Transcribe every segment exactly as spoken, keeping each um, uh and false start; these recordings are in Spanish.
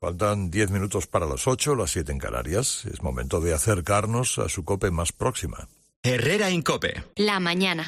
Faltan diez minutos para las ocho, las siete en Canarias. Es momento de acercarnos a su COPE más próxima. Herrera Incope. La mañana.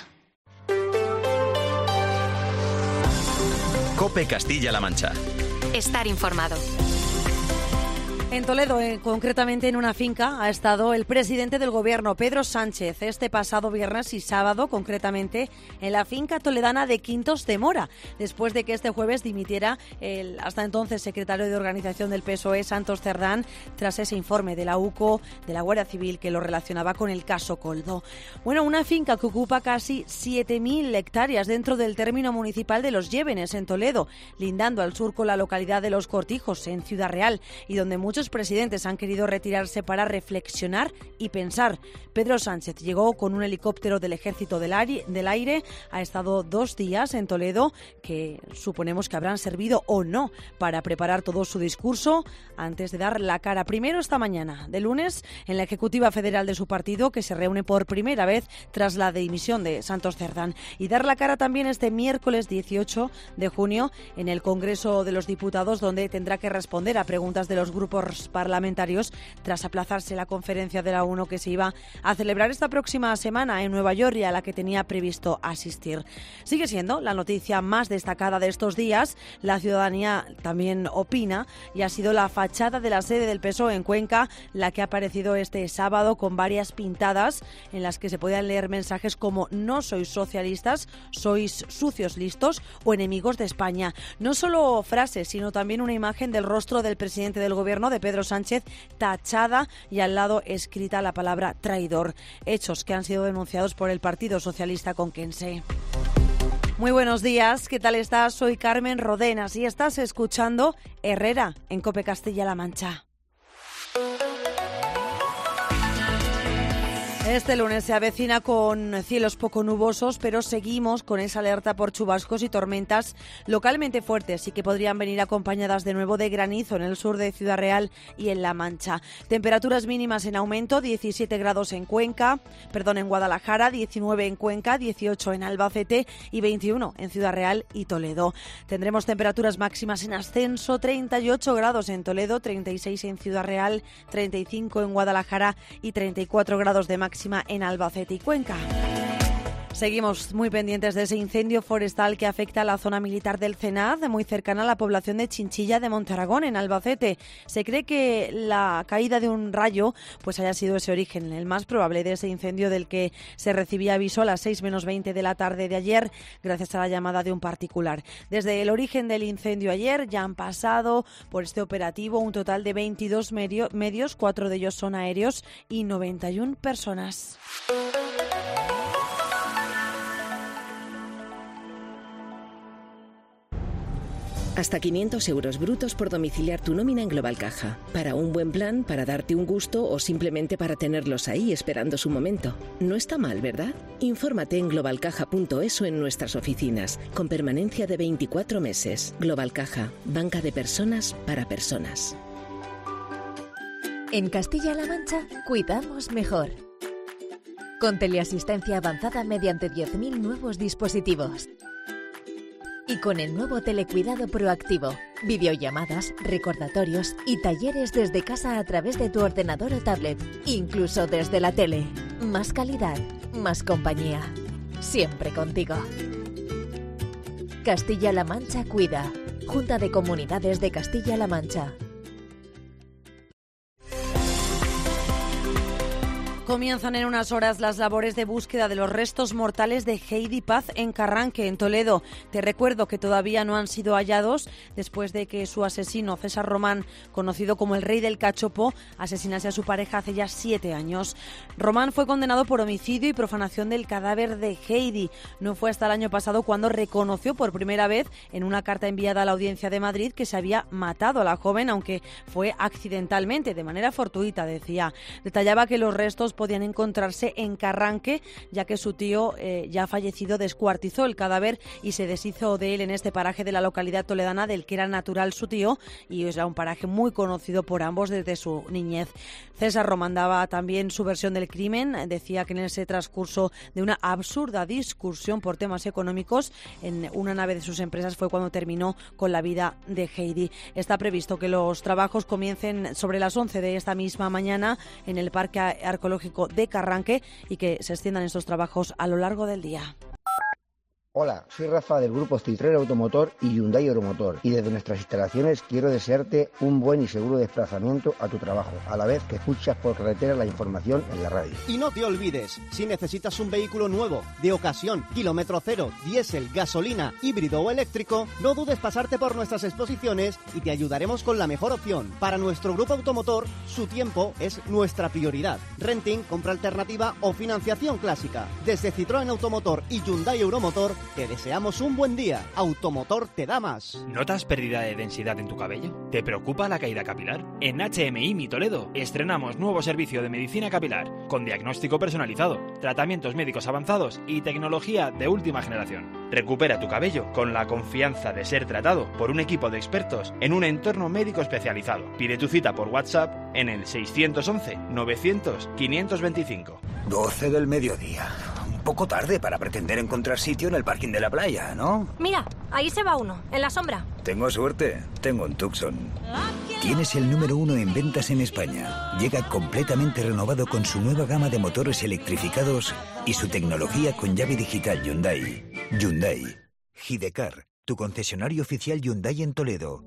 COPE Castilla-La Mancha. Estar informado. En Toledo, eh, concretamente en una finca, ha estado el presidente del Gobierno, Pedro Sánchez, este pasado viernes y sábado, concretamente, en la finca toledana de Quintos de Mora, después de que este jueves dimitiera el hasta entonces secretario de Organización del P S O E, Santos Cerdán, tras ese informe de la U C O, de la Guardia Civil, que lo relacionaba con el caso Coldo. Bueno, una finca que ocupa casi siete mil hectáreas dentro del término municipal de Los Llévenes, en Toledo, lindando al sur con la localidad de Los Cortijos, en Ciudad Real, y donde muchos Muchos presidentes han querido retirarse para reflexionar y pensar. Pedro Sánchez llegó con un helicóptero del Ejército del Aire, ha estado dos días en Toledo, que suponemos que habrán servido o no para preparar todo su discurso antes de dar la cara. Primero esta mañana, de lunes, en la Ejecutiva Federal de su partido, que se reúne por primera vez tras la dimisión de Santos Cerdán. Y dar la cara también este miércoles dieciocho de junio en el Congreso de los Diputados, donde tendrá que responder a preguntas de los grupos parlamentarios tras aplazarse la conferencia de la ONU que se iba a celebrar esta próxima semana en Nueva York y a la que tenía previsto asistir. Sigue siendo la noticia más destacada de estos días. La ciudadanía también opina y ha sido la fachada de la sede del P S O E en Cuenca la que ha aparecido este sábado con varias pintadas en las que se podían leer mensajes como "no sois socialistas, sois sucios listos" o "enemigos de España". No solo frases, sino también una imagen del rostro del presidente del Gobierno, de Pedro Sánchez, tachada y al lado escrita la palabra traidor. Hechos que han sido denunciados por el Partido Socialista conquense. Muy buenos días, ¿qué tal estás? Soy Carmen Rodenas y estás escuchando Herrera en COPE Castilla-La Mancha. Este lunes se avecina con cielos poco nubosos, pero seguimos con esa alerta por chubascos y tormentas localmente fuertes y que podrían venir acompañadas de nuevo de granizo en el sur de Ciudad Real y en La Mancha. Temperaturas mínimas en aumento, diecisiete grados en Cuenca, perdón, en Guadalajara, diecinueve en Cuenca, dieciocho en Albacete y veintiuno en Ciudad Real y Toledo. Tendremos temperaturas máximas en ascenso, treinta y ocho grados en Toledo, treinta y seis en Ciudad Real, treinta y cinco en Guadalajara y treinta y cuatro grados de máxima en Albacete y Cuenca. Seguimos muy pendientes de ese incendio forestal que afecta a la zona militar del CENAD, muy cercana a la población de Chinchilla de Monterragón, en Albacete. Se cree que la caída de un rayo pues haya sido ese origen, el más probable de ese incendio del que se recibía aviso a las seis menos veinte de la tarde de ayer, gracias a la llamada de un particular. Desde el origen del incendio ayer ya han pasado por este operativo un total de veintidós medio, medios, cuatro de ellos son aéreos y noventa y una personas. Hasta quinientos euros brutos por domiciliar tu nómina en Global Caja. Para un buen plan, para darte un gusto o simplemente para tenerlos ahí esperando su momento. No está mal, ¿verdad? Infórmate en global caja punto es o en nuestras oficinas, con permanencia de veinticuatro meses. Global Caja, banca de personas para personas. En Castilla-La Mancha, cuidamos mejor. Con teleasistencia avanzada mediante diez mil nuevos dispositivos. Y con el nuevo telecuidado proactivo, videollamadas, recordatorios y talleres desde casa a través de tu ordenador o tablet, incluso desde la tele. Más calidad, más compañía. Siempre contigo. Castilla-La Mancha cuida. Junta de Comunidades de Castilla-La Mancha. Comienzan en unas horas las labores de búsqueda de los restos mortales de Heidi Paz en Carranque, en Toledo. Te recuerdo que todavía no han sido hallados después de que su asesino, César Román, conocido como el Rey del Cachopo, asesinase a su pareja hace ya siete años. Román fue condenado por homicidio y profanación del cadáver de Heidi. No fue hasta el año pasado cuando reconoció por primera vez en una carta enviada a la Audiencia de Madrid que se había matado a la joven, aunque fue accidentalmente, de manera fortuita, decía. Detallaba que los restos podían encontrarse en Carranque, ya que su tío eh, ya fallecido descuartizó el cadáver y se deshizo de él en este paraje de la localidad toledana del que era natural su tío, y era un paraje muy conocido por ambos desde su niñez. César Román daba también su versión del crimen. Decía que en ese transcurso de una absurda discusión por temas económicos en una nave de sus empresas fue cuando terminó con la vida de Heidi. Está previsto que los trabajos comiencen sobre las once de esta misma mañana en el Parque Arqueológico de Carranque y que se extiendan estos trabajos a lo largo del día. Hola, soy Rafa del grupo Citroën Automotor y Hyundai Euromotor, y desde nuestras instalaciones quiero desearte un buen y seguro desplazamiento a tu trabajo, a la vez que escuchas por carretera la información en la radio. Y no te olvides, si necesitas un vehículo nuevo, de ocasión, kilómetro cero, diésel, gasolina, híbrido o eléctrico, no dudes pasarte por nuestras exposiciones y te ayudaremos con la mejor opción. Para nuestro grupo automotor, su tiempo es nuestra prioridad. Renting, compra alternativa o financiación clásica. Desde Citroën Automotor y Hyundai Euromotor, te deseamos un buen día. Automotor te da más. ¿Notas pérdida de densidad en tu cabello? ¿Te preocupa la caída capilar? En H M I Mi Toledo estrenamos nuevo servicio de medicina capilar con diagnóstico personalizado, tratamientos médicos avanzados y tecnología de última generación. Recupera tu cabello con la confianza de ser tratado por un equipo de expertos en un entorno médico especializado. Pide tu cita por WhatsApp en el seiscientos once novecientos quinientos veinticinco. doce del mediodía. Un poco tarde para pretender encontrar sitio en el parking de la playa, ¿no? Mira, ahí se va uno, en la sombra. Tengo suerte, tengo un Tucson. Tienes el número uno en ventas en España. Llega completamente renovado con su nueva gama de motores electrificados y su tecnología con llave digital Hyundai. Hyundai. Gidecar, tu concesionario oficial Hyundai en Toledo.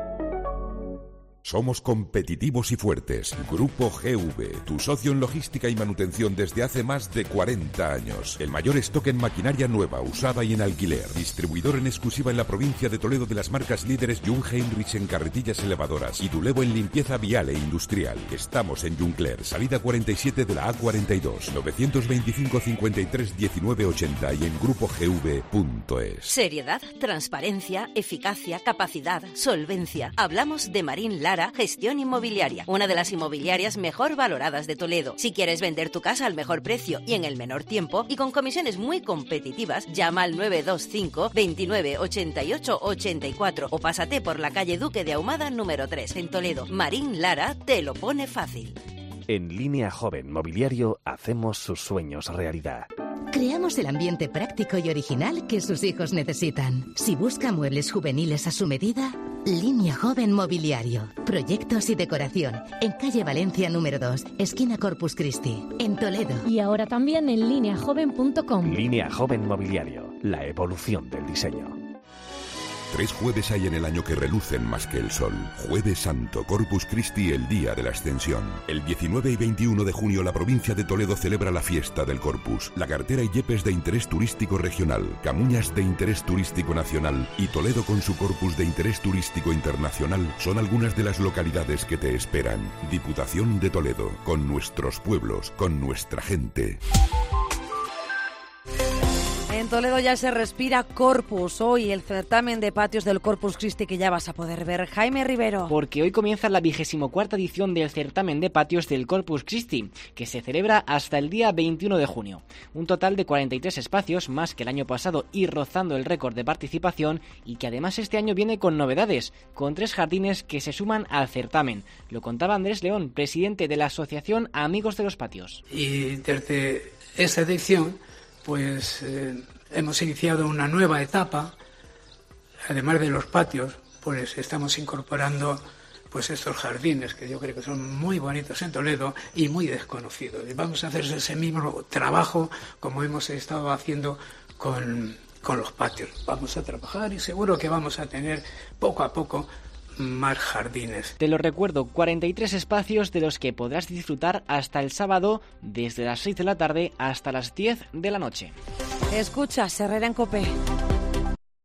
Somos competitivos y fuertes. Grupo G V, tu socio en logística y manutención desde hace más de cuarenta años. El mayor stock en maquinaria nueva, usada y en alquiler. Distribuidor en exclusiva en la provincia de Toledo de las marcas líderes Jungheinrich en carretillas elevadoras y Dulevo en limpieza vial e industrial. Estamos en Juncler, salida cuarenta y siete de la A cuarenta y dos, novecientos veinticinco cincuenta y tres diecinueve ochenta y en grupo g v punto es. Seriedad, transparencia, eficacia, capacidad, solvencia. Hablamos de Marín Lara Gestión Inmobiliaria, una de las inmobiliarias mejor valoradas de Toledo. Si quieres vender tu casa al mejor precio y en el menor tiempo y con comisiones muy competitivas, llama al nueve dos cinco veintinueve ochenta y ocho ochenta y cuatro o pásate por la calle Duque de Ahumada número tres en Toledo. Marín Lara te lo pone fácil. En Línea Joven Mobiliario hacemos sus sueños realidad. Creamos el ambiente práctico y original que sus hijos necesitan. Si busca muebles juveniles a su medida, Línea Joven Mobiliario. Proyectos y decoración. En calle Valencia número dos, esquina Corpus Christi, en Toledo. Y ahora también en línea joven punto com. Línea Joven Mobiliario. La evolución del diseño. Tres jueves hay en el año que relucen más que el sol. Jueves Santo, Corpus Christi, el día de la Ascensión. El diecinueve y veintiuno de junio la provincia de Toledo celebra la fiesta del Corpus. La Cartera y Yepes de interés turístico regional, Camuñas de interés turístico nacional y Toledo con su Corpus de interés turístico internacional son algunas de las localidades que te esperan. Diputación de Toledo, con nuestros pueblos, con nuestra gente. En Toledo ya se respira Corpus. Hoy el certamen de patios del Corpus Christi que ya vas a poder ver. Jaime Rivero. Porque hoy comienza la vigésimo cuarta edición del certamen de patios del Corpus Christi, que se celebra hasta el día veintiuno de junio. Un total de cuarenta y tres espacios, más que el año pasado y rozando el récord de participación, y que además este año viene con novedades, con tres jardines que se suman al certamen. Lo contaba Andrés León, presidente de la Asociación Amigos de los Patios. Y desde esta edición pues eh, hemos iniciado una nueva etapa. Además de los patios, pues estamos incorporando pues estos jardines que yo creo que son muy bonitos en Toledo y muy desconocidos. Y vamos a hacer ese mismo trabajo como hemos estado haciendo con, con los patios. Vamos a trabajar y seguro que vamos a tener poco a poco más jardines. Te lo recuerdo, cuarenta y tres espacios de los que podrás disfrutar hasta el sábado desde las seis de la tarde hasta las diez de la noche. Escucha, Herrera en COPE.